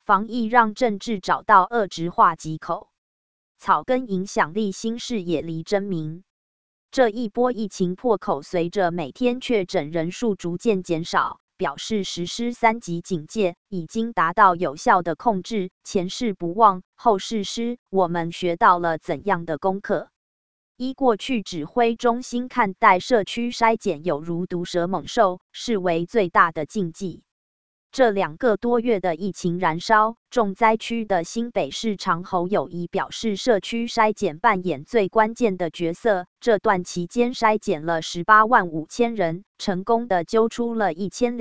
防疫让政治找到恶质化藉口。草根影响力新视野离真明。这一波疫情破口，随着每天确诊人数逐渐减少，表示实施3级警戒已经达到有效的控制。前事不忘，后事师，我们学到了怎样的功课？依过去指挥中心看待社区筛检有如毒蛇猛兽，视为最大的禁忌。这2个多月的疫情燃烧，重灾区的新北市长侯友宜表示，社区筛检扮演最关键的角色。这段期间筛检了18万5千人，成功的揪出了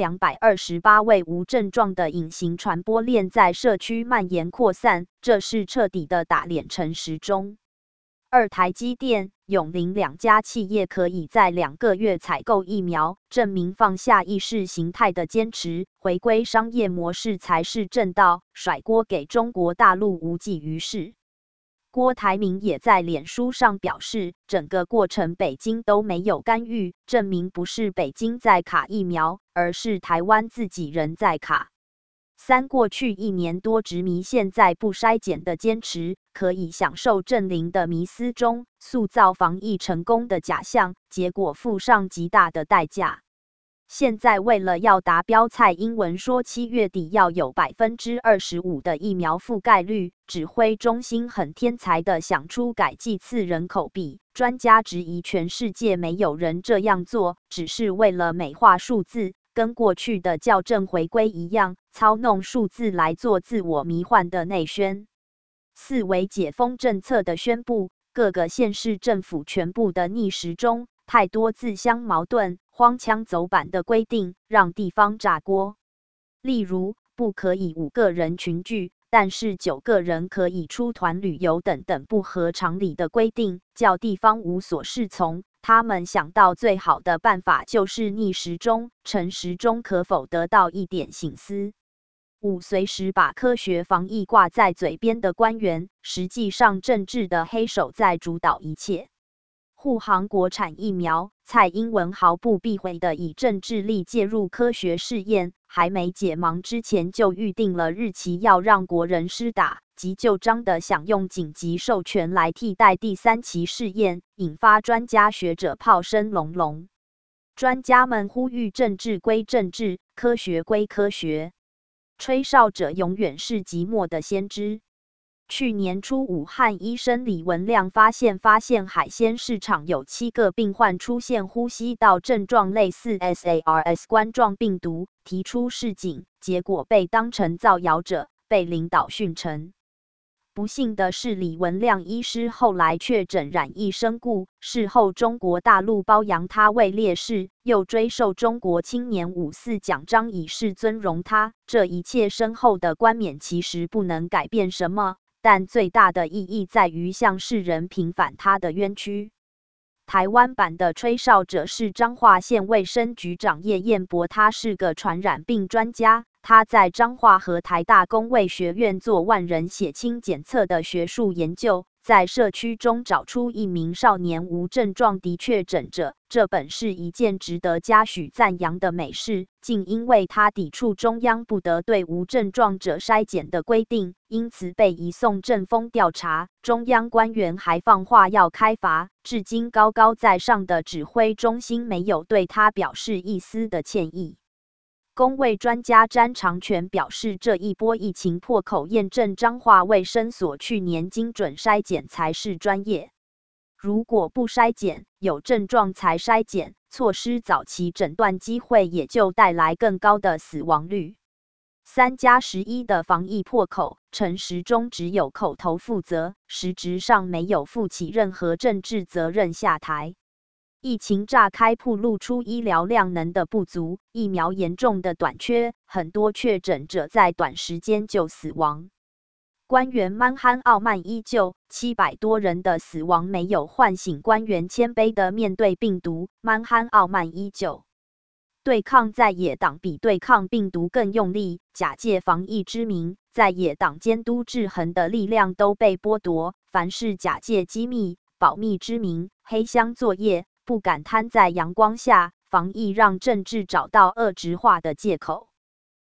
1228位无症状的隐形传播链在社区蔓延扩散，这是彻底的打脸陈时中。台积电、永林2家企业可以在2个月采购疫苗，证明放下意识形态的坚持，回归商业模式才是正道，甩锅给中国大陆无济于事。郭台铭也在脸书上表示，整个过程北京都没有干预，证明不是北京在卡疫苗，而是台湾自己人在卡。过去1年多执迷现在不筛检的坚持，可以享受正零的迷思中，塑造防疫成功的假象，结果付上极大的代价。现在为了要达标，蔡英文说7月底要有25%的疫苗覆盖率，指挥中心很天才的想出改剂次人口比，专家质疑全世界没有人这样做，只是为了美化数字。跟过去的校正回归一样，操弄数字来做自我迷幻的内宣。4为解封政策的宣布，各个县市政府全部的逆时钟，太多自相矛盾、荒腔走板的规定，让地方炸锅。例如，不可以5个人群聚，但是9个人可以出团旅游等等不合常理的规定，叫地方无所适从。他们想到最好的办法就是逆时钟，陈时中可否得到一点省思？5随时把科学防疫挂在嘴边的官员，实际上政治的黑手在主导一切。护航国产疫苗，蔡英文毫不避讳地以政治力介入科学试验，还没解盲之前就预定了日期，要让国人施打。急就章的想用紧急授权来替代第3期试验，引发专家学者炮声隆隆。专家们呼吁政治归政治，科学归科学。吹哨者永远是寂寞的先知。去年初，武汉医生李文亮发现海鲜市场有7个病患出现呼吸道症状类似 SARS 冠状病毒，提出示警，结果被当成造谣者，被领导训成。不幸的是，李文亮医师后来确诊染疫身故，事后中国大陆褒扬他为烈士，又追授中国青年54奖章以示尊荣他。这一切身后的冠冕其实不能改变什么，但最大的意义在于向世人平反他的冤屈。台湾版的吹哨者是彰化县卫生局长叶彦博，他是个传染病专家。他在彰化和台大公卫学院做万人血清检测的学术研究，在社区中找出1名少年无症状的确诊者，这本是一件值得嘉许赞扬的美事。竟因为他抵触中央不得对无症状者筛检的规定，因此被移送政风调查。中央官员还放话要开罚，至今高高在上的指挥中心没有对他表示一丝的歉意。公卫专家詹长全表示，这一波疫情破口验证彰化卫生所去年精准筛检才是专业。如果不筛检，有症状才筛检，错失早期诊断机会，也就带来更高的死亡率。3+11的防疫破口，陈时中只有口头负责，实质上没有负起任何政治责任下台。疫情炸开，暴露出医疗量能的不足，疫苗严重的短缺，很多确诊者在短时间就死亡。官员蛮憨傲慢依旧，700多人的死亡没有唤醒官员谦卑的面对病毒，蛮憨傲慢依旧。对抗在野党比对抗病毒更用力，假借防疫之名，在野党监督制衡的力量都被剥夺，凡是假借机密、保密之名，黑箱作业。不敢摊在阳光下，防疫让政治找到恶质化的借口。